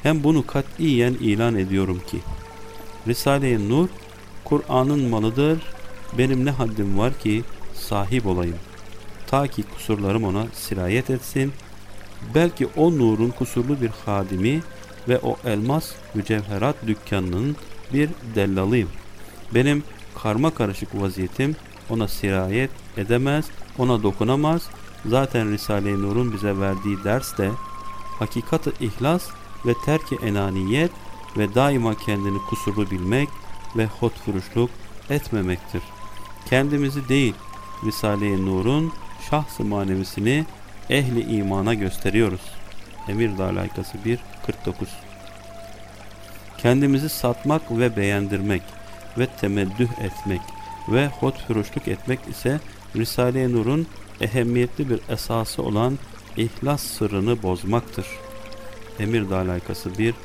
Hem bunu katiyen ilan ediyorum ki Risale-i Nur Kur'an'ın malıdır. Benim ne haddim var ki sahip olayım. Ta ki kusurlarım ona sirayet etsin. Belki o nurun kusurlu bir hadimi ve o elmas mücevherat dükkanının bir dellalıyım. Benim karma karışık vaziyetim ona sirayet edemez, ona dokunamaz. Zaten Risale-i Nur'un bize verdiği ders de hakikat-ı ihlas ve terk-i enaniyet ve daima kendini kusurlu bilmek ve hotfuruşluk etmemektir. Kendimizi değil, Risale-i Nur'un şahs-ı manevisini ehli imana gösteriyoruz. Emirdağ Layıkası 1-49. Kendimizi satmak ve beğendirmek ve temeddüh etmek ve hotfuruşluk etmek ise Risale-i Nur'un ehemmiyetli bir esası olan ihlas sırrını bozmaktır. Emirdağ Layıkası 1-52.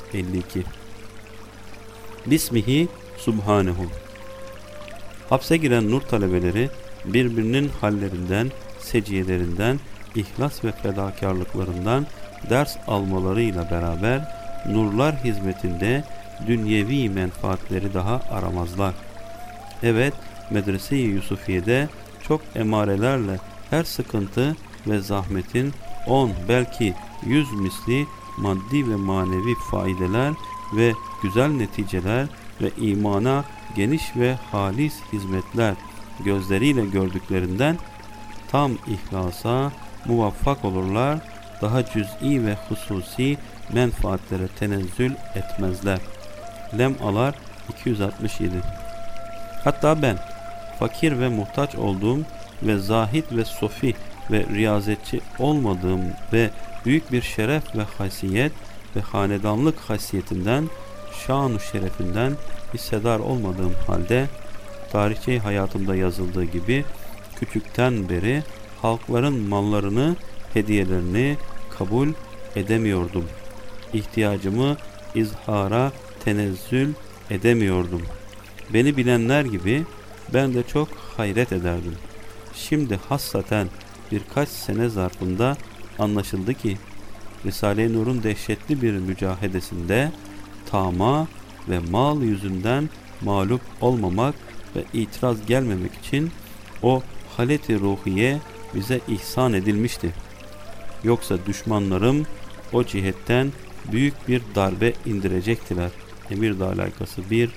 Bismihi Subhanehu. Hapse giren nur talebeleri birbirinin hallerinden, seciyelerinden, ihlas ve fedakarlıklarından ders almalarıyla beraber nurlar hizmetinde dünyevi menfaatleri daha aramazlar. Evet, Medrese-i Yusufiye'de çok emarelerle her sıkıntı ve zahmetin 10 belki 100 misli maddi ve manevi faydeler ve güzel neticeler ve imana geniş ve halis hizmetler gözleriyle gördüklerinden tam ihlasa muvaffak olurlar, daha cüz'i ve hususi menfaatlere tenezzül etmezler. Lemalar 267. Hatta ben fakir ve muhtaç olduğum ve zahid ve sofi ve riyazetçi olmadığım ve büyük bir şeref ve haysiyet ve hanedanlık haysiyetinden, şan-ı şerefinden hissedar olmadığım halde tarihçi hayatımda yazıldığı gibi küçükten beri halkların mallarını, hediyelerini kabul edemiyordum. İhtiyacımı izhara tenezzül edemiyordum. Beni bilenler gibi ben de çok hayret ederdim. Şimdi hassaten birkaç sene zarfında anlaşıldı ki Risale-i Nur'un dehşetli bir mücahedesinde tama ve mal yüzünden mağlup olmamak ve itiraz gelmemek için o halet-i ruhiye bize ihsan edilmişti. Yoksa düşmanlarım o cihetten büyük bir darbe indirecektiler. Emirdağ Layıkası 1-55.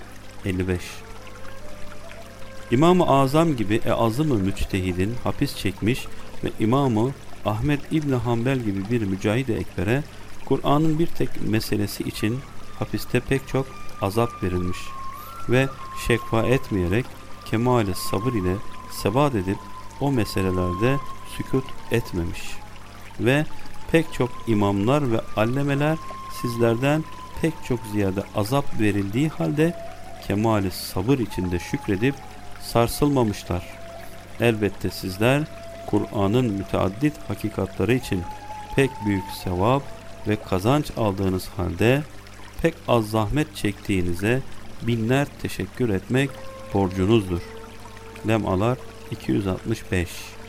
İmam-ı Azam gibi Azım-ı Müçtehid'in hapis çekmiş ve İmam-ı Ahmed İbni Hanbel gibi bir mücahid-i ekbere Kur'an'ın bir tek meselesi için hapiste pek çok azap verilmiş ve şekva etmeyerek kemal-i sabır ile sebat edip o meselelerde sükut etmemiş ve pek çok imamlar ve allemeler sizlerden pek çok ziyade azap verildiği halde kemal-i sabır içinde şükredip sarsılmamışlar. Elbette sizler Kur'an'ın müteaddit hakikatları için pek büyük sevap ve kazanç aldığınız halde pek az zahmet çektiğinize binler teşekkür etmek borcunuzdur. Lemalar 265.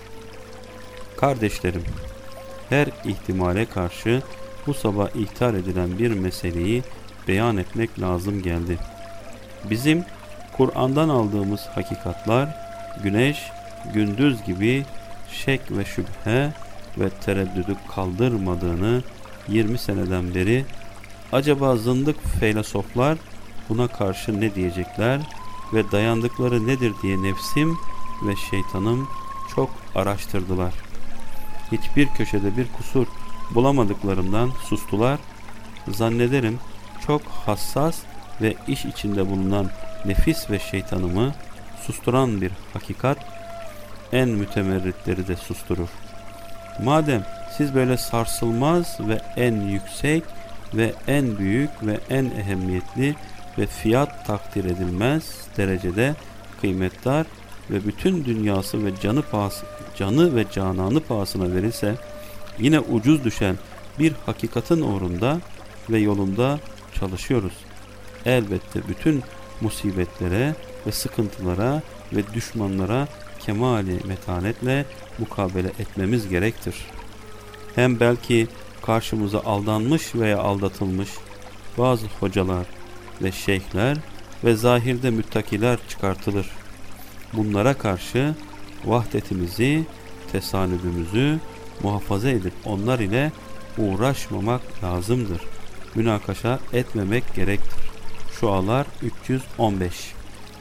Kardeşlerim, her ihtimale karşı bu sabah ihtar edilen bir meseleyi beyan etmek lazım geldi. Bizim Kur'an'dan aldığımız hakikatlar güneş gündüz gibi şek ve şüphe ve tereddüdü kaldırmadığını 20 seneden beri acaba zındık filozoflar buna karşı ne diyecekler ve dayandıkları nedir diye nefsim ve şeytanım çok araştırdılar. Hiçbir köşede bir kusur bulamadıklarından sustular. Zannederim çok hassas ve iş içinde bulunan nefis ve şeytanımı susturan bir hakikat en mütemerritleri de susturur. Madem siz böyle sarsılmaz ve en yüksek ve en büyük ve en ehemmiyetli ve fiyat takdir edilmez derecede kıymetdar ve bütün dünyası ve canı ve cananı pahasına verilse yine ucuz düşen bir hakikatin uğrunda ve yolunda çalışıyoruz. Elbette bütün musibetlere ve sıkıntılara ve düşmanlara kemali metanetle mukabele etmemiz gerektir. Hem belki karşımıza aldanmış veya aldatılmış bazı hocalar ve şeyhler ve zahirde müttakiler çıkartılır. Bunlara karşı vahdetimizi, tesanüdümüzü muhafaza edip onlar ile uğraşmamak lazımdır. Münakaşa etmemek gerektir. Şualar 315.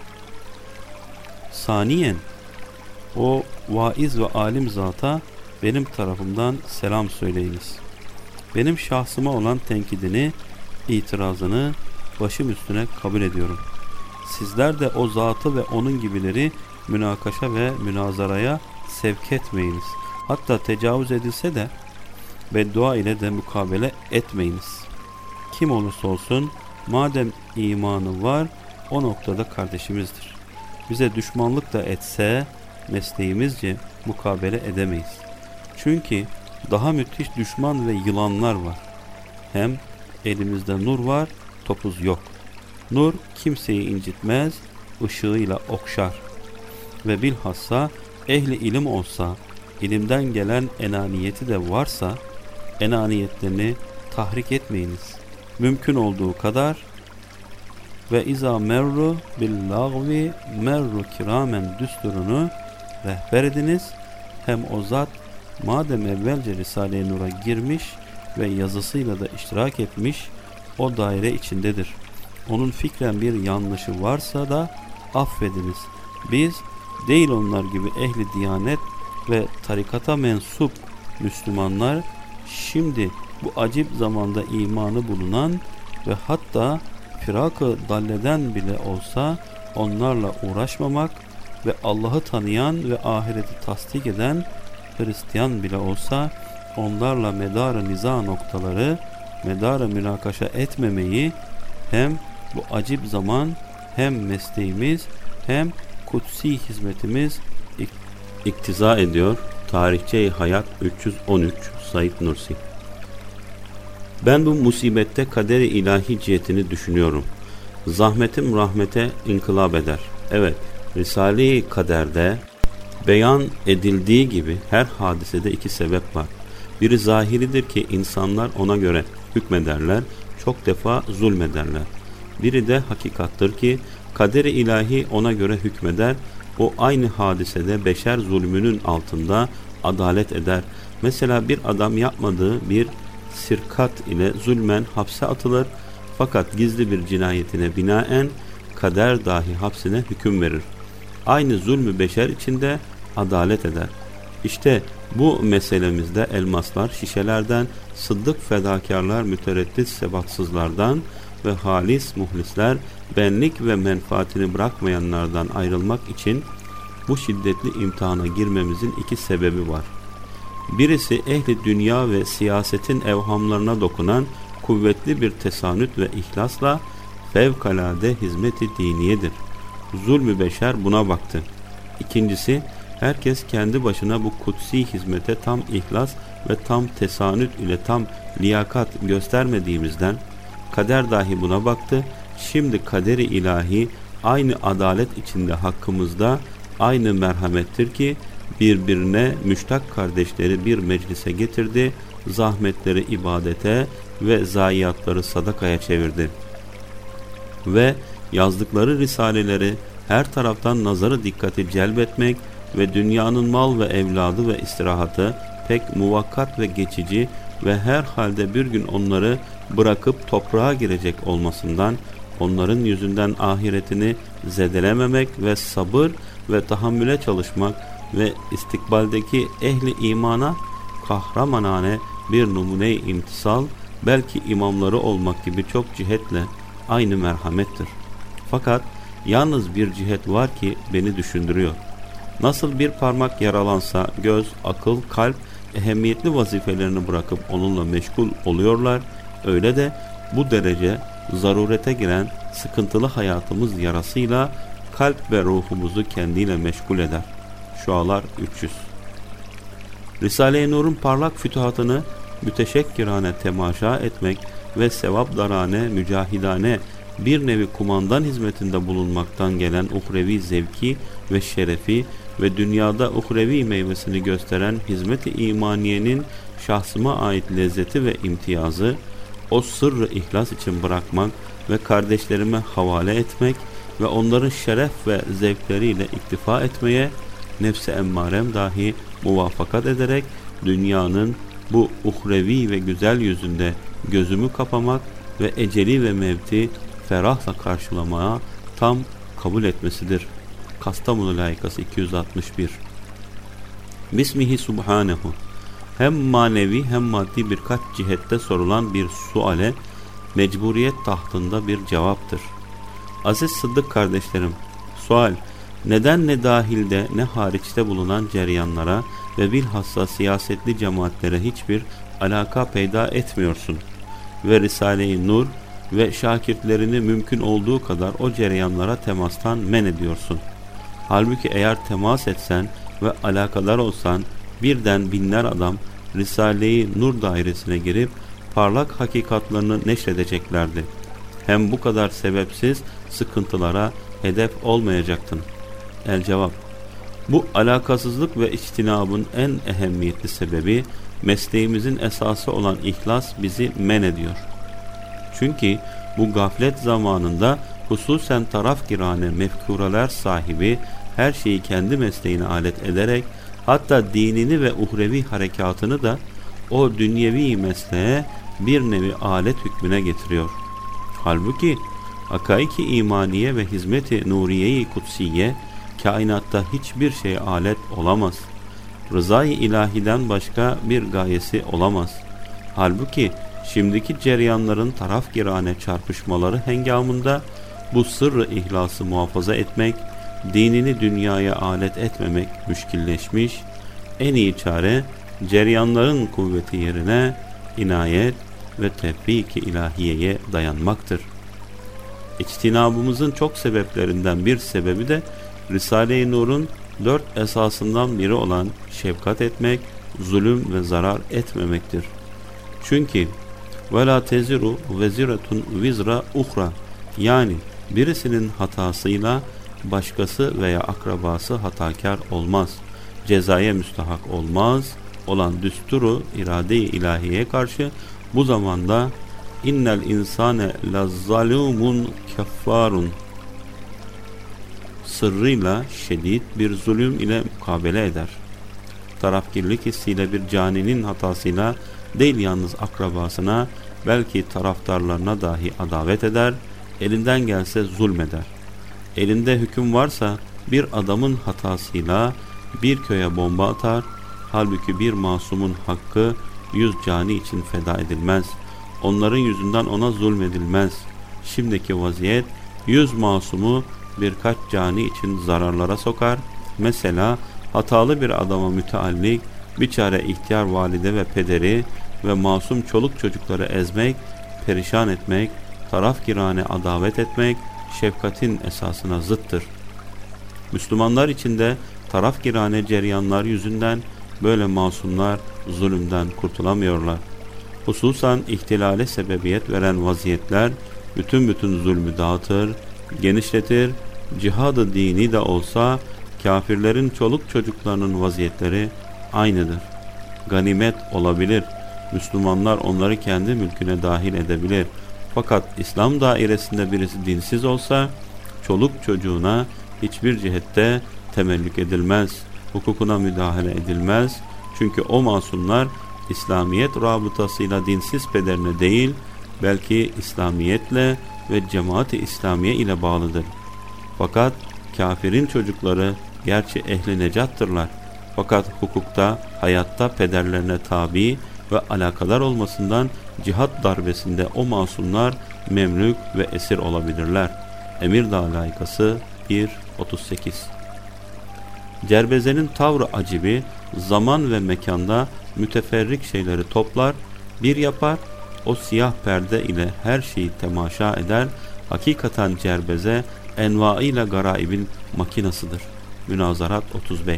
Saniyen, o vaiz ve alim zata benim tarafımdan selam söyleyiniz. Benim şahsıma olan tenkidini, itirazını başım üstüne kabul ediyorum. Sizler de o zatı ve onun gibileri münakaşa ve münazaraya sevk etmeyiniz. Hatta tecavüz edilse de beddua ile de mukabele etmeyiniz. Kim olursa olsun madem imanı var o noktada kardeşimizdir. Bize düşmanlık da etse mesleğimizce mukabele edemeyiz. Çünkü daha müthiş düşman ve yılanlar var. Hem elimizde nur var, topuz yok. Nur kimseyi incitmez, ışığıyla okşar. Ve bilhassa ehli ilim olsa, ilimden gelen enaniyeti de varsa, enaniyetlerini tahrik etmeyiniz. Mümkün olduğu kadar ve izâ merru bil lagvi merru kiramen düsturunu rehber ediniz. Hem o zat madem evvelce Risale-i Nur'a girmiş ve yazısıyla da iştirak etmiş, o daire içindedir. Onun fikren bir yanlışı varsa da affediniz. Biz değil onlar gibi ehli diyanet ve tarikata mensup Müslümanlar şimdi bu acip zamanda imanı bulunan ve hatta firak-ı dalleden bile olsa onlarla uğraşmamak ve Allah'ı tanıyan ve ahireti tasdik eden Hristiyan bile olsa onlarla medar-ı niza noktaları, medar-ı münakaşa etmemeyi hem bu acip zaman hem mesleğimiz hem kutsi hizmetimiz iktiza ediyor. Tarihçe-i Hayat 313 Said Nursi. Ben bu musibette kader-i ilahi cihetini düşünüyorum. Zahmetim rahmete inkılap eder. Evet, Risale-i Kader'de beyan edildiği gibi her hadisede iki sebep var. Biri zahiridir ki insanlar ona göre hükmederler, çok defa zulmederler. Biri de hakikattır ki kader-i ilahi ona göre hükmeder, o aynı hadisede beşer zulmünün altında adalet eder. Mesela bir adam yapmadığı bir sirkat ile zulmen hapse atılır, fakat gizli bir cinayetine binaen kader dahi hapsine hüküm verir. Aynı zulmü beşer içinde adalet eder. İşte bu meselemizde elmaslar şişelerden, sıddık fedakarlar mütereddit sebatsızlardan ve halis muhlisler benlik ve menfaatini bırakmayanlardan ayrılmak için bu şiddetli imtihana girmemizin iki sebebi var. Birisi ehli dünya ve siyasetin evhamlarına dokunan kuvvetli bir tesanüt ve ihlasla fevkalade hizmet-i diniyedir. Zulmü beşer buna baktı. İkincisi, herkes kendi başına bu kutsi hizmete tam ihlas ve tam tesanüt ile tam liyakat göstermediğimizden kader dahi buna baktı. Şimdi kader-i ilahi aynı adalet içinde hakkımızda aynı merhamettir ki birbirine müştak kardeşleri bir meclise getirdi, zahmetleri ibadete ve zayiatları sadakaya çevirdi. Ve yazdıkları risaleleri her taraftan nazarı dikkati celbetmek ve dünyanın mal ve evladı ve istirahatı pek muvakkat ve geçici ve her halde bir gün onları bırakıp toprağa girecek olmasından onların yüzünden ahiretini zedelememek ve sabır ve tahammüle çalışmak ve istikbaldeki ehli imana kahramanane bir numune-i imtisal, belki imamları olmak gibi çok cihetle aynı merhamettir. Fakat yalnız bir cihet var ki beni düşündürüyor. Nasıl bir parmak yaralansa göz, akıl, kalp ehemmiyetli vazifelerini bırakıp onunla meşgul oluyorlar, öyle de bu derece zarurete giren sıkıntılı hayatımız yarasıyla kalp ve ruhumuzu kendiyle meşgul eder. Şualar 300. Risale-i Nur'un parlak fütuhatını müteşekkirane temaşa etmek ve sevapdarane, mücahidane bir nevi kumandan hizmetinde bulunmaktan gelen uhrevi zevki ve şerefi ve dünyada uhrevi meyvesini gösteren hizmet-i imaniyenin şahsıma ait lezzeti ve imtiyazı, o sırrı ihlas için bırakmak ve kardeşlerime havale etmek ve onların şeref ve zevkleriyle iktifa etmeye nefsi emmarem dahi muvaffakat ederek dünyanın bu uhrevi ve güzel yüzünde gözümü kapamak ve eceli ve mevti ferahla karşılamaya tam kabul etmesidir. Kastamonu layıkası 261. Bismihi subhanehu. Hem manevi hem maddi birkaç cihette sorulan bir suale mecburiyet tahtında bir cevaptır. Aziz Sıddık kardeşlerim, sual: neden ne dahilde ne hariçte bulunan ceryanlara ve bilhassa siyasetli cemaatlere hiçbir alaka peyda etmiyorsun ve Risale-i Nur ve şakirtlerini mümkün olduğu kadar o ceryanlara temastan men ediyorsun? Halbuki eğer temas etsen ve alakadar olsan birden binler adam Risale-i Nur dairesine girip parlak hakikatlarını neşredeceklerdi. Hem bu kadar sebepsiz sıkıntılara hedef olmayacaktın. El cevap: bu alakasızlık ve içtinabın en ehemmiyetli sebebi mesleğimizin esası olan ihlas bizi men ediyor. Çünkü bu gaflet zamanında hususen tarafgirane mefkureler sahibi her şeyi kendi mesleğine alet ederek hatta dinini ve uhrevi harekatını da o dünyevi mesleğe bir nevi alet hükmüne getiriyor. Halbuki hakaiki imaniye ve hizmeti nuriye-i kutsiye kainatta hiçbir şeye alet olamaz. Rızayı ilahiden başka bir gayesi olamaz. Halbuki şimdiki ceryanların tarafgirane çarpışmaları hengamında bu sırrı ihlası muhafaza etmek, dinini dünyaya alet etmemek müşkilleşmiş, en iyi çare ceryanların kuvveti yerine inayet ve tevfik-i ilahiyeye dayanmaktır. İçtinabımızın çok sebeplerinden bir sebebi de Risale-i Nur'un 4 esasından biri olan şefkat etmek, zulüm ve zarar etmemektir. Çünkü وَلَا تَزِرُ وَزِرَةٌ وِزْرَ اُخْرَى, yani birisinin hatasıyla başkası veya akrabası hatakar olmaz, cezaya müstahak olmaz olan düsturu irade-i ilahiye karşı bu zamanda innel insane lazzalumun keffarun sırrıyla şiddet bir zulüm ile mukabele eder. Tarafgirlik hissiyle bir caninin hatasıyla değil yalnız akrabasına, belki taraftarlarına dahi adavet eder, elinden gelse zulmeder. Elinde hüküm varsa bir adamın hatasıyla bir köye bomba atar, halbuki bir masumun hakkı 100 cani için feda edilmez. Onların yüzünden ona zulmedilmez. Şimdiki vaziyet 100 masumu birkaç cani için zararlara sokar. Mesela hatalı bir adama müteallik biçare ihtiyar valide ve pederi ve masum çoluk çocukları ezmek, perişan etmek, tarafgirane adavet etmek şefkatin esasına zıttır. Müslümanlar içinde tarafgirane ceryanlar yüzünden böyle masumlar zulümden kurtulamıyorlar. Hususan ihtilale sebebiyet veren vaziyetler bütün zulmü dağıtır, genişletir, cihad-ı dini de olsa kafirlerin çoluk çocuklarının vaziyetleri aynıdır. Ganimet olabilir, Müslümanlar onları kendi mülküne dahil edebilir. Fakat İslam dairesinde birisi dinsiz olsa çoluk çocuğuna hiçbir cihette temellük edilmez, hukukuna müdahale edilmez. Çünkü o masumlar İslamiyet rabıtasıyla dinsiz pederine değil, belki İslamiyetle ve cemaat-i İslamiye ile bağlıdır. Fakat kafirin çocukları gerçi ehli necattırlar. Fakat hukukta, hayatta pederlerine tabi ve alakadar olmasından cihat darbesinde o masumlar memlük ve esir olabilirler. Emirdağ layıkası 1.38. Cerbeze'nin tavrı acibi zaman ve mekanda müteferrik şeyleri toplar, bir yapar, o siyah perde ile her şeyi temaşa eder. Hakikaten Cerbeze envaıyla garaibin makinasıdır. Münazarat 35.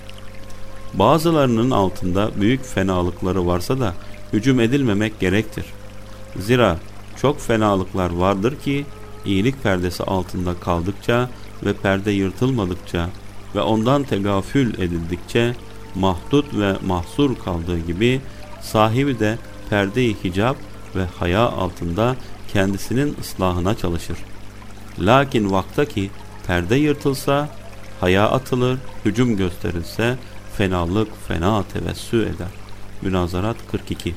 Bazılarının altında büyük fenalıkları varsa da hücum edilmemek gerektir. Zira çok fenalıklar vardır ki iyilik perdesi altında kaldıkça ve perde yırtılmadıkça ve ondan tegafül edildikçe mahdut ve mahsur kaldığı gibi sahibi de perde-i hicab ve haya altında kendisinin ıslahına çalışır. Lakin vaktaki perde yırtılsa, haya atılır, hücum gösterilse, fenalık fena tevessü eder. Münazarat 42.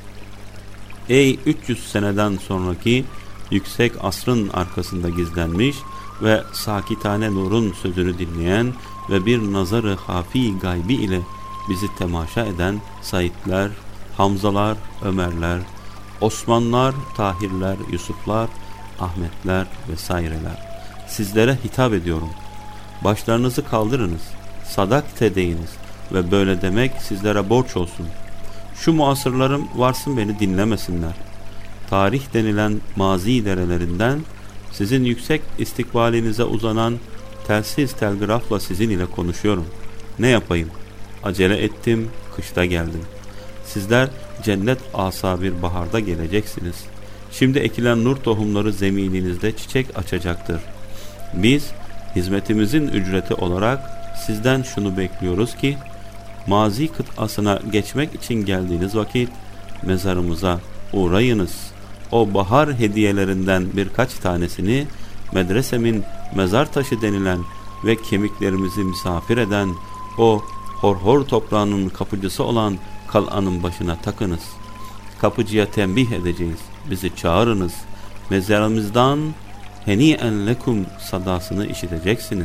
Ey 300 seneden sonraki yüksek asrın arkasında gizlenmiş ve sakitane nurun sözünü dinleyen ve bir nazarı hafi gaybi ile bizi temaşa eden Saidler, Hamzalar, Ömerler, Osmanlar, Tahirler, Yusuflar, Ahmetler vesaireler. Sizlere hitap ediyorum. Başlarınızı kaldırınız, sadakte deyiniz ve böyle demek sizlere borç olsun. Şu muasırlarım varsın beni dinlemesinler. Tarih denilen mazi derelerinden sizin yüksek istikbalinize uzanan telsiz telgrafla sizin ile konuşuyorum. Ne yapayım? Acele ettim, kışta geldim. Sizler cennet asa bir baharda geleceksiniz. Şimdi ekilen nur tohumları zemininizde çiçek açacaktır. Biz hizmetimizin ücreti olarak sizden şunu bekliyoruz ki, mazi kıtasına geçmek için geldiğiniz vakit mezarımıza uğrayınız. O bahar hediyelerinden birkaç tanesini medresemin mezar taşı denilen ve kemiklerimizi misafir eden o horhor toprağının kapıcısı olan kal'anın başına takınız. Kapıcıya tembih edeceğiz. Bizi çağırınız. Mezarımızdan heni'en lekum sadasını işiteceksiniz.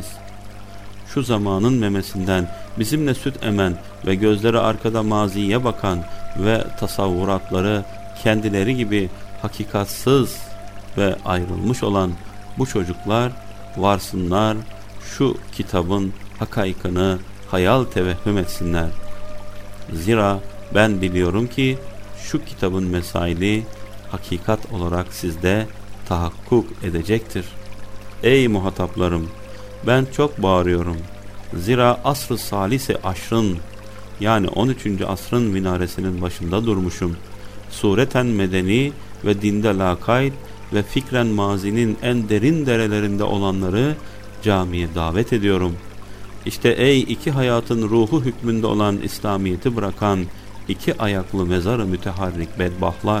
Şu zamanın memesinden bizimle süt emen ve gözleri arkada maziye bakan ve tasavvuratları kendileri gibi hakikatsız ve ayrılmış olan bu çocuklar varsınlar, şu kitabın hakaykını hayal tevehhüm etsinler. Zira ben biliyorum ki şu kitabın mesaili hakikat olarak sizde tahakkuk edecektir. Ey muhataplarım, ben çok bağırıyorum. Zira asr-ı salise aşrın, yani 13. asrın minaresinin başında durmuşum. Sureten medeni ve dinde lakayt ve fikren mazinin en derin derelerinde olanları camiye davet ediyorum. İşte ey iki hayatın ruhu hükmünde olan İslamiyet'i bırakan iki ayaklı mezarı müteharrik bedbahtlar.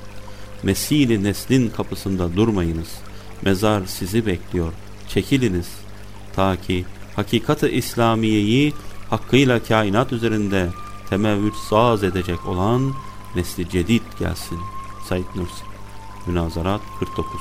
Mesili neslin kapısında durmayınız. Mezar sizi bekliyor. Çekiliniz. Ta ki hakikat-ı İslamiye'yi hakkıyla kainat üzerinde temevvüt saz edecek olan nesli cedid gelsin. Said Nursi. Münazarat 49.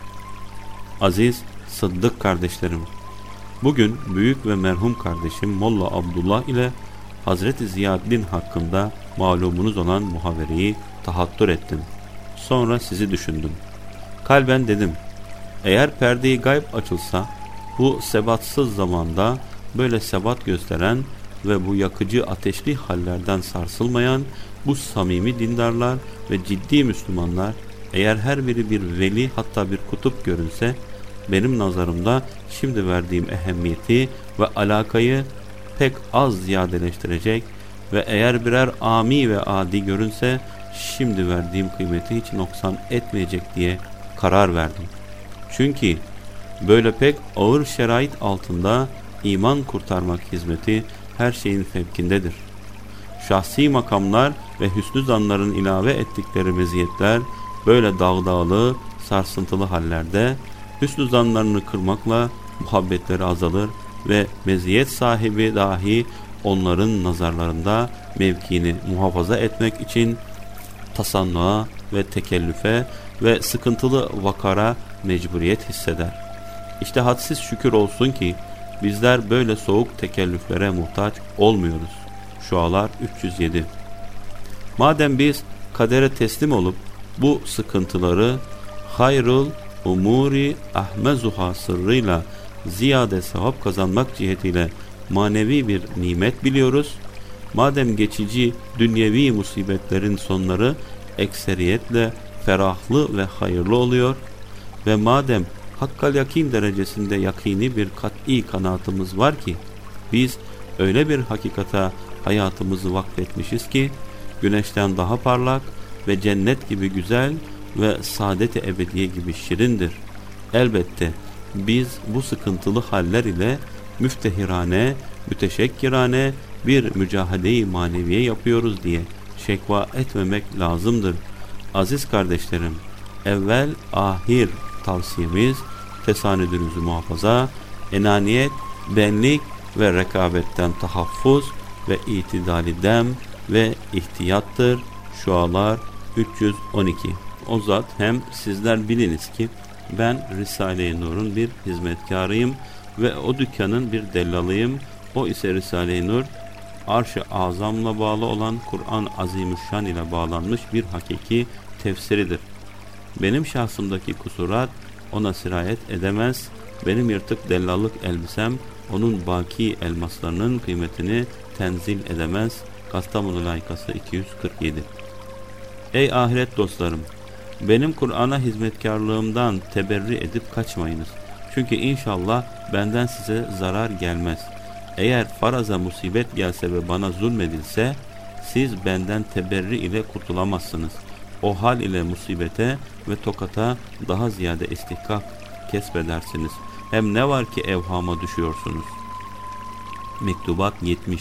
Aziz Sıddık kardeşlerim, bugün büyük ve merhum kardeşim Molla Abdullah ile Hazreti Ziyaddin hakkında malumunuz olan muhabereyi tahattür ettim. Sonra sizi düşündüm. Kalben dedim, eğer perde-i gayb açılsa, bu sebatsız zamanda böyle sebat gösteren ve bu yakıcı ateşli hallerden sarsılmayan bu samimi dindarlar ve ciddi Müslümanlar, eğer her biri bir veli hatta bir kutup görünse, benim nazarımda şimdi verdiğim ehemmiyeti ve alakayı pek az ziyadeleştirecek ve eğer birer ami ve adi görünse, şimdi verdiğim kıymeti hiç noksan etmeyecek diye karar verdim. Çünkü böyle pek ağır şerait altında iman kurtarmak hizmeti her şeyin fevkindedir. Şahsi makamlar ve hüsnü zanların ilave ettikleri meziyetler böyle dağdağlı, sarsıntılı hallerde hüsnü zanlarını kırmakla muhabbetleri azalır ve meziyet sahibi dahi onların nazarlarında mevkini muhafaza etmek için tasannuğa ve tekellüfe ve sıkıntılı vakara mecburiyet hisseder. İşte hadsiz şükür olsun ki bizler böyle soğuk tekellüflere muhtaç olmuyoruz. Şualar 307. Madem biz kadere teslim olup bu sıkıntıları hayrul umuri ahmezuha sırrıyla ziyade sevap kazanmak cihetiyle manevi bir nimet biliyoruz, madem geçici dünyevi musibetlerin sonları ekseriyetle ferahlı ve hayırlı oluyor ve madem hakkal yakin derecesinde yakini bir kat'i kanaatımız var ki biz öyle bir hakikata hayatımızı vakfetmişiz ki güneşten daha parlak ve cennet gibi güzel ve saadet-i ebediye gibi şirindir. Elbette biz bu sıkıntılı haller ile müftehirane, müteşekkirane bir mücahede-i maneviye yapıyoruz diye şekva etmemek lazımdır. Aziz kardeşlerim, evvel ahir tavsiyemiz tesanüdünüzü muhafaza, enaniyet, benlik ve rekabetten tahaffuz ve itidali dem ve ihtiyattır. Şualar 312. O zat hem sizler biliniz ki ben Risale-i Nur'un bir hizmetkarıyım ve o dükkanın bir dellalıyım. O ise Risale-i Nur Arş-ı Azam'la bağlı olan Kur'an-ı Azimüşşan ile bağlanmış bir hakiki tefsiridir. Benim şahsımdaki kusurat ona sirayet edemez. Benim yırtık dellallık elbisem onun baki elmaslarının kıymetini tenzil edemez. Kastamonu Layıkası 247. Ey ahiret dostlarım! Benim Kur'an'a hizmetkarlığımdan teberri edip kaçmayınız. Çünkü inşallah benden size zarar gelmez. Eğer faraza musibet gelse ve bana zulmedilse, siz benden teberri ile kurtulamazsınız. O hal ile musibete ve tokata daha ziyade istihkak kesbedersiniz. Hem ne var ki evhama düşüyorsunuz. Mektubat 70.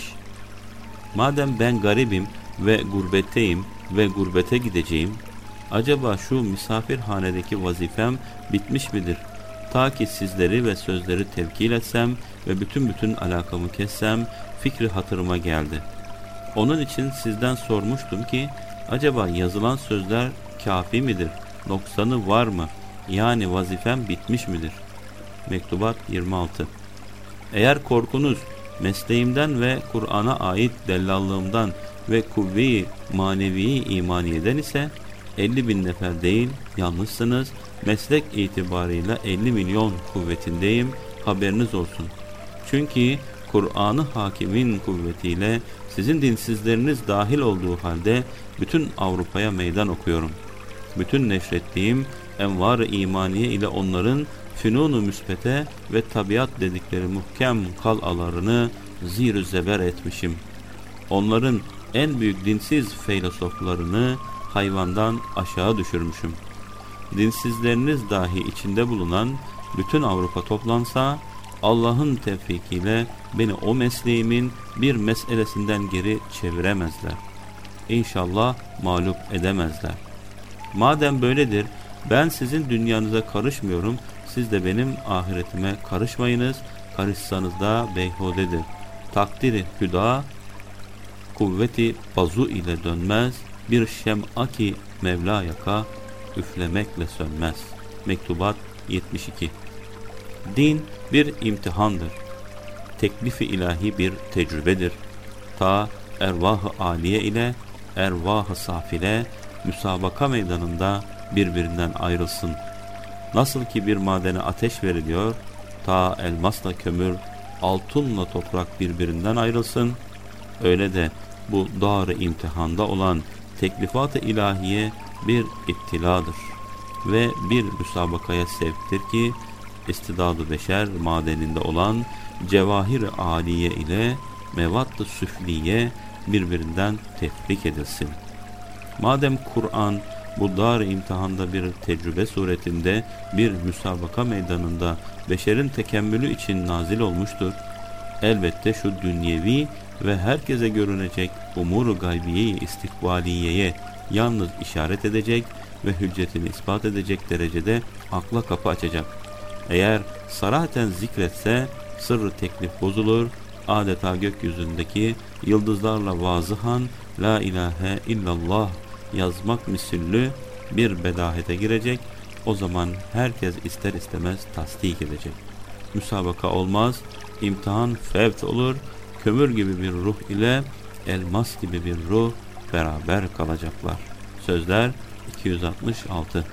Madem ben garibim ve gurbetteyim ve gurbete gideceğim, acaba şu misafirhanedeki vazifem bitmiş midir? Ta ki sizleri ve sözleri tevkil etsem ve bütün alakamı kessem, fikri hatırıma geldi. Onun için sizden sormuştum ki, acaba yazılan sözler kafi midir? Noksanı var mı? Yani vazifem bitmiş midir? Mektubat 26. Eğer korkunuz mesleğimden ve Kur'an'a ait dellallığımdan ve kuvve-i manevi imaniyeden ise 50.000 nefer değil, yanlışsınız. Meslek itibarıyla 50 milyon kuvvetindeyim, haberiniz olsun. Çünkü Kur'an-ı Hakim'in kuvvetiyle sizin dinsizleriniz dahil olduğu halde bütün Avrupa'ya meydan okuyorum. Bütün neşrettiğim envar-ı imaniye ile onların fünun-u müsbete ve tabiat dedikleri muhkem kalalarını zir-ü zeber etmişim. Onların en büyük dinsiz filozoflarını hayvandan aşağı düşürmüşüm. Dinsizleriniz dahi içinde bulunan bütün Avrupa toplansa, Allah'ın tevfikiyle beni o mesleğimin bir meselesinden geri çeviremezler. İnşallah mağlup edemezler. Madem böyledir, ben sizin dünyanıza karışmıyorum, siz de benim ahiretime karışmayınız, karışsanız da beyhudedir. Takdiri hüda, kuvveti bazu ile dönmez, bir şem'aki Mevla yaka, üflemekle sönmez. Mektubat 72. Din bir imtihandır. Teklifi ilahi bir tecrübedir. Ta ervah-ı âliye ile ervah-ı safile müsabaka meydanında birbirinden ayrılsın. Nasıl ki bir madene ateş veriliyor, ta elmasla kömür, altınla toprak birbirinden ayrılsın, öyle de bu dar-ı imtihanda olan teklifat-ı ilahiye bir iptiladır ve bir müsabakaya sevktir ki istidad-ı beşer madeninde olan cevahir-i âliye ile mevat-ı süfliye birbirinden tefrik edilsin. Madem Kur'an bu dar-ı imtihanda bir tecrübe suretinde bir müsabaka meydanında beşerin tekemmülü için nazil olmuştur, elbette şu dünyevi ve herkese görünecek umur-u gaybiye-i istikbaliyeye yalnız işaret edecek ve hüccetini ispat edecek derecede akla kapı açacak. Eğer sarahaten zikretse sırrı teklif bozulur, adeta gökyüzündeki yıldızlarla vazıhan la ilahe illallah yazmak misillü bir bedahete girecek. O zaman herkes ister istemez tasdik edecek. Müsabaka olmaz, imtihan fevt olur, kömür gibi bir ruh ile elmas gibi bir ruh beraber kalacaklar. Sözler 266.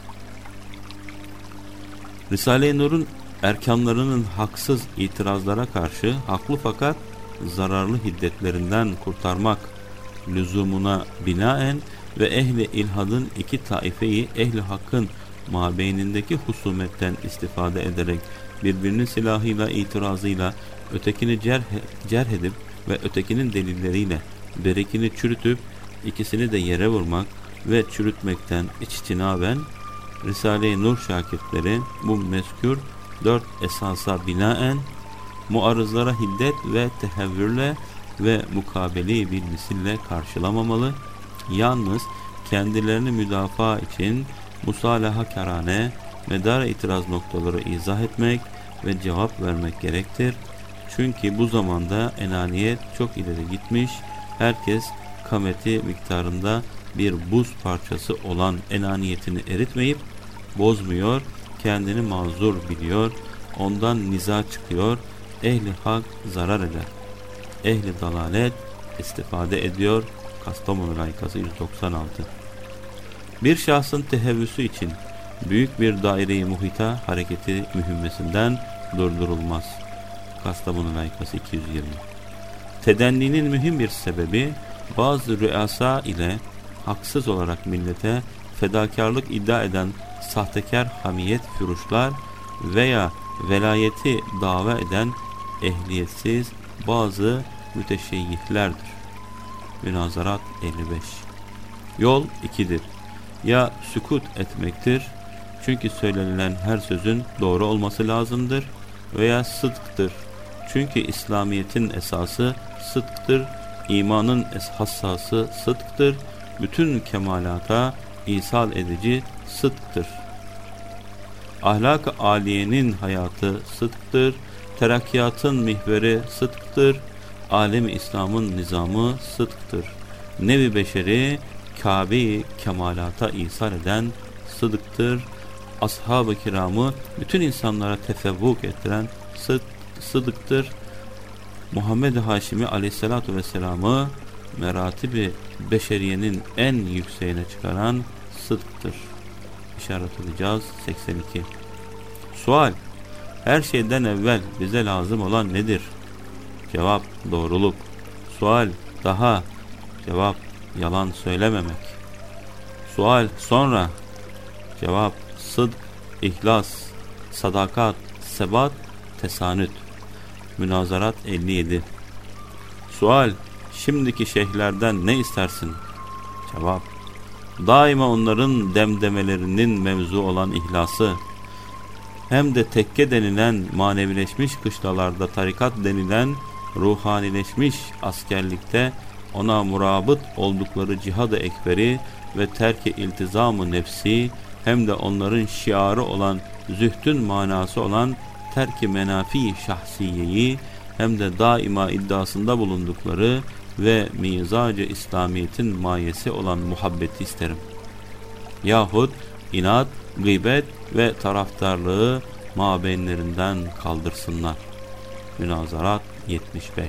Risale-i Nur'un erkanlarının haksız itirazlara karşı haklı fakat zararlı hiddetlerinden kurtarmak lüzumuna binaen ve ehli ilhadın iki taifeyi ehli hakkın mabeynindeki husumetten istifade ederek birbirinin silahıyla itirazıyla ötekini cerh edip ve ötekinin delilleriyle berekini çürütüp ikisini de yere vurmak ve çürütmekten içtinaben Risale-i Nur şakirtleri bu mezkür dört esasa binaen muarızlara hiddet ve tehevvürle ve mukabele-i bilmisille karşılamamalı. Yalnız kendilerini müdafaa için musalahakarane medar itiraz noktaları izah etmek ve cevap vermek gerektir. Çünkü bu zamanda enaniyet çok ileri gitmiş, herkes kameti miktarında bir buz parçası olan enaniyetini eritmeyip bozmuyor, kendini mazur biliyor, ondan niza çıkıyor, ehli hak zarar eder. Ehli dalalet istifade ediyor. Kastamonu layıkası 196. Bir şahsın tehevvüsü için büyük bir daire-i muhita hareketi mühimmesinden durdurulmaz. Kastamonu layıkası 220. Tedenninin mühim bir sebebi bazı rüasa ile haksız olarak millete fedakarlık iddia eden sahtekar hamiyet füruşlar veya velayeti dava eden ehliyetsiz bazı müteşeyyihlerdir. Münazarat 55. Yol ikidir. Ya sükut etmektir, çünkü söylenilen her sözün doğru olması lazımdır, veya sıdktır, çünkü İslamiyet'in esası sıdktır, imanın hassası sıdktır, bütün kemalata isal edici sıdktır. Ahlak-ı âliyenin hayatı sıdktır, terakkiyatın mihveri sıdktır, alem-i İslam'ın nizamı sıdktır. Nevi beşeri Kabe-i kemalata isal eden sıdktır. Ashab-ı kiramı bütün insanlara tefevvuk ettiren sıdktır. Muhammed Haşimi aleyhissalatu vesselam'ı meratibi beşeriyenin en yükseğine çıkaran sıdktır. İşaret edeceğiz 82. Sual: her şeyden evvel bize lazım olan nedir? Cevap: doğruluk. Sual: daha? Cevap: yalan söylememek. Sual: sonra? Cevap: sıdk, ihlas, sadakat, sebat, tesanüt. Münazarat 57. Sual: şimdiki şeyhlerden ne istersin? Cevap: daima onların demdemelerinin mevzu olan ihlası, hem de tekke denilen manevileşmiş kışlalarda tarikat denilen ruhanileşmiş askerlikte ona murabıt oldukları cihad-ı ekberi ve terk-i iltizam-ı nefsi, hem de onların şiarı olan zühdün manası olan terk-i menafi şahsiyeyi, hem de daima iddiasında bulundukları ve mizacı İslamiyet'in mayesi olan muhabbeti isterim. Yahut inat, gıybet ve taraftarlığı mabeynlerinden kaldırsınlar. Münazarat 75.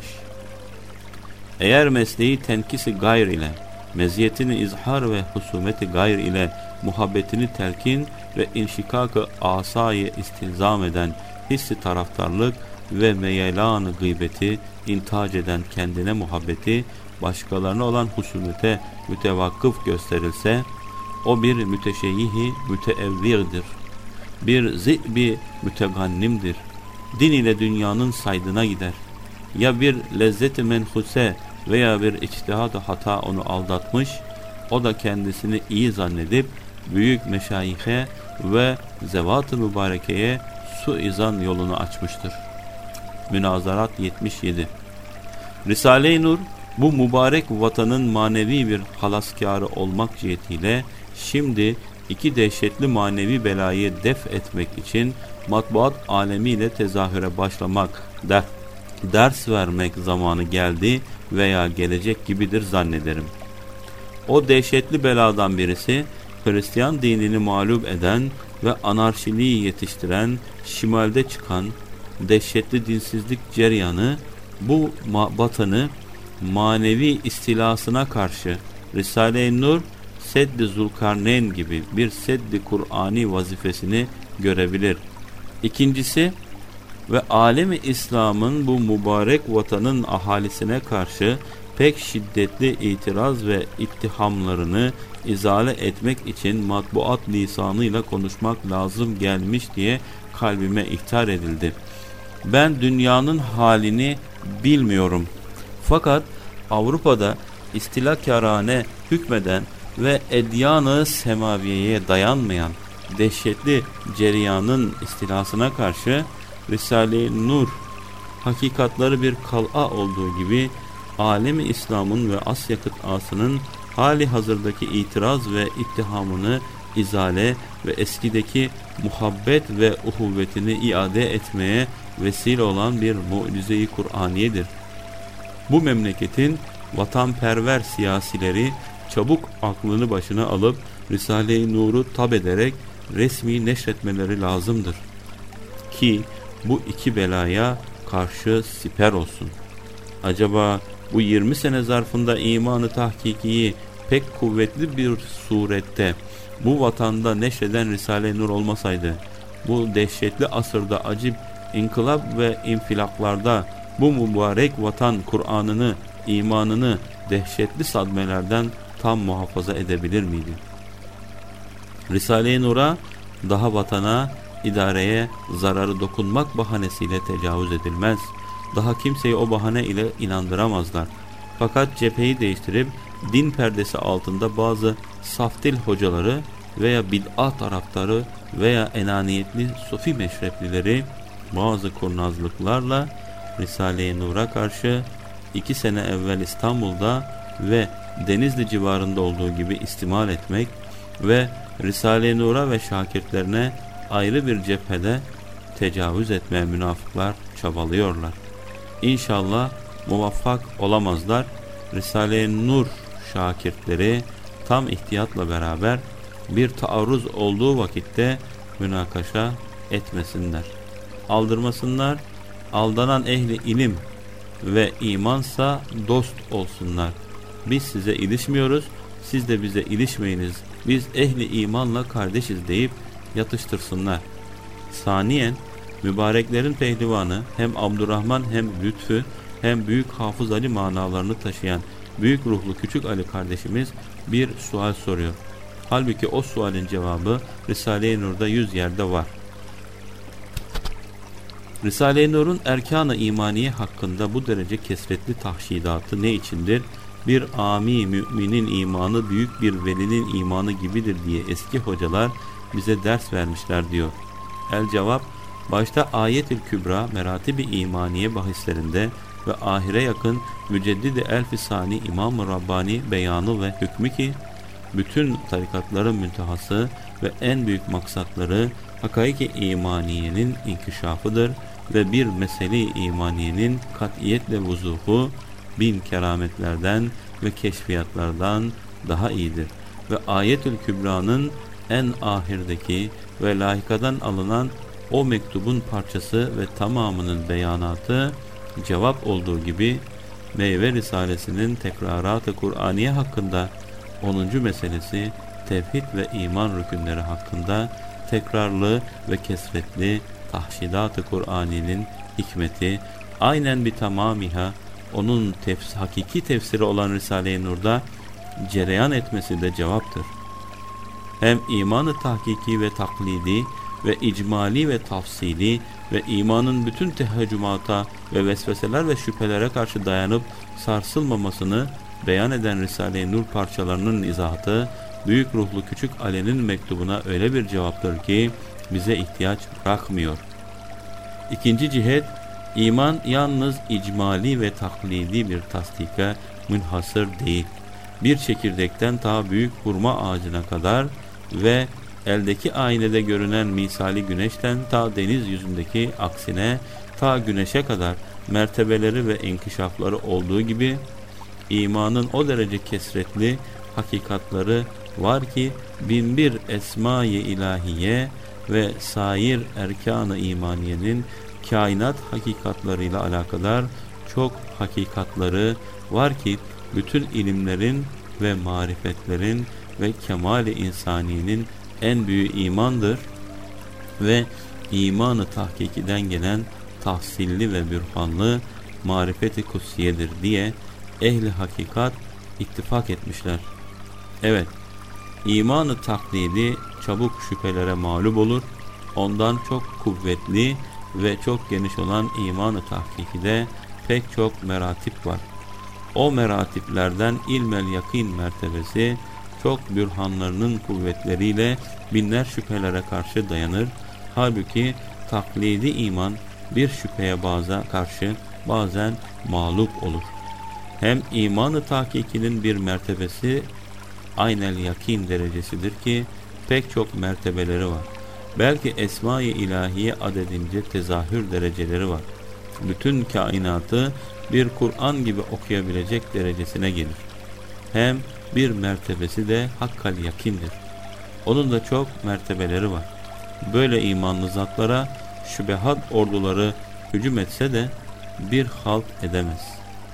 Eğer mesleği tenkisi gayr ile, meziyetini izhar ve husumeti gayr ile muhabbetini telkin ve inşikak-ı asayı istilzam eden hissi taraftarlık ve meyelan-ı gıybeti intac eden kendine muhabbeti başkalarına olan husumete mütevakkıf gösterilse, o bir müteşeyyihi müteevvirdir, bir zi'bi mütegannimdir, din ile dünyanın saydına gider. Ya bir lezzet-i menhuse veya bir içtihat-ı hata onu aldatmış, o da kendisini iyi zannedip büyük meşayihe ve zevat-ı mübarekeye suizan yolunu açmıştır. Münazarat 77. Risale-i Nur bu mübarek vatanın manevi bir halaskarı olmak cihetiyle şimdi iki dehşetli manevi belayı def etmek için matbuat alemiyle tezahüre başlamak, ders vermek zamanı geldi veya gelecek gibidir zannederim. O dehşetli beladan birisi, Hristiyan dinini mağlup eden ve anarşiliği yetiştiren, şimalde çıkan dehşetli dinsizlik ceryanı, bu vatanı manevi istilasına karşı Risale-i Nur, Sedd-i Zulkarneyn gibi bir Sedd-i Kur'ani vazifesini görebilir. İkincisi, ve alemi İslam'ın bu mübarek vatanın ahalisine karşı pek şiddetli itiraz ve ittihamlarını izale etmek için matbuat lisanıyla konuşmak lazım gelmiş diye kalbime ihtar edildi. Ben dünyanın halini bilmiyorum. Fakat Avrupa'da istilakârane hükmeden ve edyan-ı semaviyeye dayanmayan dehşetli cereyanın istilasına karşı Risale-i Nur hakikatları bir kal'a olduğu gibi alemi İslam'ın ve Asya kıtasının hali hazırdaki itiraz ve ittihamını izale ve eskideki muhabbet ve uhuvvetini iade etmeye vesile olan bir mucize-i Kur'aniyedir. Bu memleketin vatanperver siyasileri çabuk aklını başına alıp Risale-i Nur'u tab ederek resmi neşretmeleri lazımdır ki bu iki belaya karşı siper olsun. Acaba bu 20 sene zarfında imanı tahkikiyi pek kuvvetli bir surette bu vatanda neşreden Risale-i Nur olmasaydı, bu dehşetli asırda acip inkılap ve infilaklarda bu mübarek vatan Kur'an'ını, imanını dehşetli sadmelerden tam muhafaza edebilir miydi? Risale-i Nur'a daha vatana, idareye zararı dokunmak bahanesiyle tecavüz edilmez. Daha kimseyi o bahane ile inandıramazlar. Fakat cepheyi değiştirip din perdesi altında bazı saftil hocaları veya bid'at taraftarı veya enaniyetli sufi meşreplileri bazı kurnazlıklarla Risale-i Nur'a karşı 2 sene evvel İstanbul'da ve Denizli civarında olduğu gibi istimal etmek ve Risale-i Nur'a ve şakirtlerine ayrı bir cephede tecavüz etmeye münafıklar çabalıyorlar. İnşallah muvaffak olamazlar. Risale-i Nur şakirtleri tam ihtiyatla beraber bir taarruz olduğu vakitte münakaşa etmesinler. Aldırmasınlar. Aldanan ehli ilim ve imansa dost olsunlar. Biz size ilişmiyoruz, siz de bize ilişmeyiniz. Biz ehli imanla kardeşiz deyip yatıştırsınlar. Saniyen, mübareklerin pehlivanı hem Abdurrahman hem Lütfü hem Büyük Hafız Ali manalarını taşıyan büyük ruhlu Küçük Ali kardeşimiz bir sual soruyor. Halbuki o sualin cevabı Risale-i Nur'da 100 yerde var. Risale-i Nur'un erkan-ı imaniye hakkında bu derece kesretli tahşidatı ne içindir? Bir ami müminin imanı büyük bir velinin imanı gibidir diye eski hocalar bize ders vermişler diyor. El cevap, başta Ayet-ül Kübra Meratib-i İmaniye bahislerinde ve ahire yakın Müceddid-i Elf-i İmam-ı Rabbani beyanı ve hükmü ki bütün tarikatların müntehası ve en büyük maksatları hakaik-i imaniyenin inkişafıdır ve bir mesele-i imaniyenin katiyetle vuzuhu 1000 kerametlerden ve keşfiyatlardan daha iyidir. Ve Ayetül Kübra'nın en ahirdeki ve layıkadan alınan o mektubun parçası ve tamamının beyanatı cevap olduğu gibi Meyve Risalesi'nin tekrarat-ı Kur'aniye hakkında 10. meselesi tevhid ve iman rükünleri hakkında tekrarlı ve kesretli tahşidat-ı Kur'ani'nin hikmeti aynen bir tamamiha onun hakiki tefsiri olan Risale-i Nur'da cereyan etmesi de cevaptır. Hem imanı tahkiki ve taklidi ve icmali ve tafsili ve imanın bütün teheccümata ve vesveseler ve şüphelere karşı dayanıp sarsılmamasını beyan eden Risale-i Nur parçalarının izahatı büyük ruhlu Küçük Ali'nin mektubuna öyle bir cevaptır ki bize ihtiyaç bırakmıyor. İkinci cihet, iman yalnız icmali ve taklidi bir tasdika münhasır değil. Bir çekirdekten ta büyük hurma ağacına kadar ve eldeki aynede görünen misali güneşten ta deniz yüzündeki aksine ta güneşe kadar mertebeleri ve inkişafları olduğu gibi imanın o derece kesretli hakikatları var ki 1001 esma-i ilahiye ve sair erkan-ı imaniyenin kainat hakikatlarıyla alakadar çok hakikatları var ki bütün ilimlerin ve marifetlerin ve kemal-i insaniyenin en büyüğü imandır ve imanı tahkikiden gelen tahsilli ve bürhanlı marifeti kutsiyedir diye ehli hakikat ittifak etmişler. Evet, imanı taklidi çabuk şüphelere mağlup olur. Ondan çok kuvvetli ve çok geniş olan imanı tahkikide pek çok meratip var. O meratiplerden ilmel yakin mertebesi çok bürhanlarının kuvvetleriyle binler şüphelere karşı dayanır. Halbuki taklidi iman bir şüpheye karşı bazen mağlup olur. Hem imanı tahkikinin bir mertebesi aynel yakin derecesidir ki pek çok mertebeleri var. Belki Esma-i İlahiye adedince tezahür dereceleri var. Bütün kainatı bir Kur'an gibi okuyabilecek derecesine gelir. Hem bir mertebesi de hakkal yakindir. Onun da çok mertebeleri var. Böyle imanlı zatlara şübehat orduları hücum etse de bir halt edemez.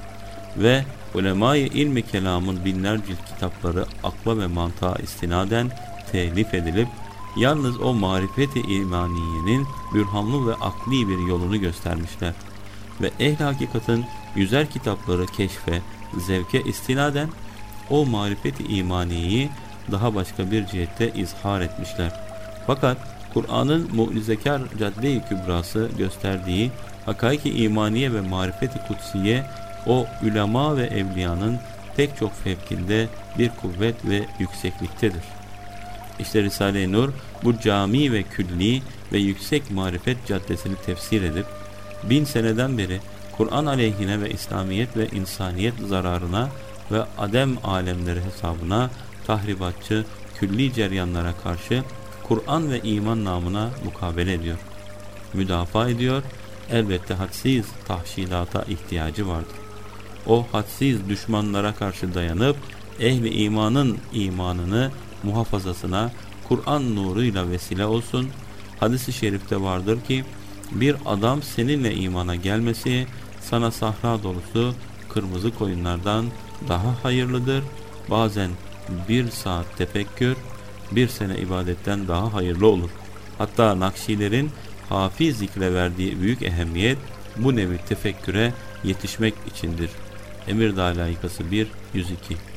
Ve ulema-i ilmi kelamın binlerce kitapları akla ve mantığa istinaden telif edilip yalnız o marifeti imaniyenin bürhanlı ve akli bir yolunu göstermişler. Ve ehl-i hakikatın yüzer kitapları keşfe, zevke istinaden o marifeti imaniyeyi daha başka bir cihette izhar etmişler. Fakat Kur'an'ın mucizekar cadde-i kübrası gösterdiği hakaiki imaniye ve marifeti kutsiye o ulema ve evliyanın pek çok fevkinde bir kuvvet ve yüksekliktedir. İşte Risale-i Nur bu cami ve külli ve yüksek marifet caddesini tefsir edip 1000 seneden beri Kur'an aleyhine ve İslamiyet ve insaniyet zararına ve adem alemleri hesabına tahribatçı külli ceryanlara karşı Kur'an ve iman namına mukabele ediyor. Müdafaa ediyor, elbette hadsiz tahşilata ihtiyacı vardır. O hadsiz düşmanlara karşı dayanıp ehli imanın imanını muhafazasına Kur'an nuruyla vesile olsun. Hadis-i şerifte vardır ki bir adam seninle imana gelmesi sana sahra dolusu kırmızı koyunlardan daha hayırlıdır. Bazen bir saat tefekkür, bir sene ibadetten daha hayırlı olur. Hatta Nakşilerin hafi zikre verdiği büyük ehemmiyet bu nevi tefekküre yetişmek içindir. Emirdağ Layıkası 1-102